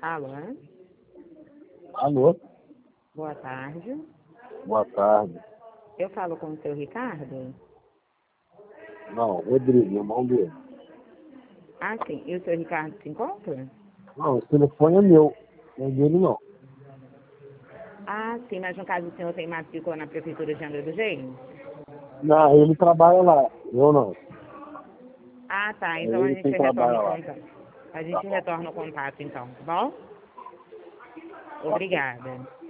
Alô? Alô? Boa tarde. Boa tarde. Eu falo com o seu Ricardo? Não, Rodrigo, irmão dele. Ah, sim. E o seu Ricardo se encontra? Não, esse telefone é meu. Não é dele, não. Ah, sim, mas no caso o senhor tem matrícula na Prefeitura de Angra dos Reis? Não, ele trabalha lá. Eu não. Ah, tá. É Então a ele gente quem retorna trabalha o lá. contato. A Tá gente bom. retorna o contato, então, tá bom? Obrigada.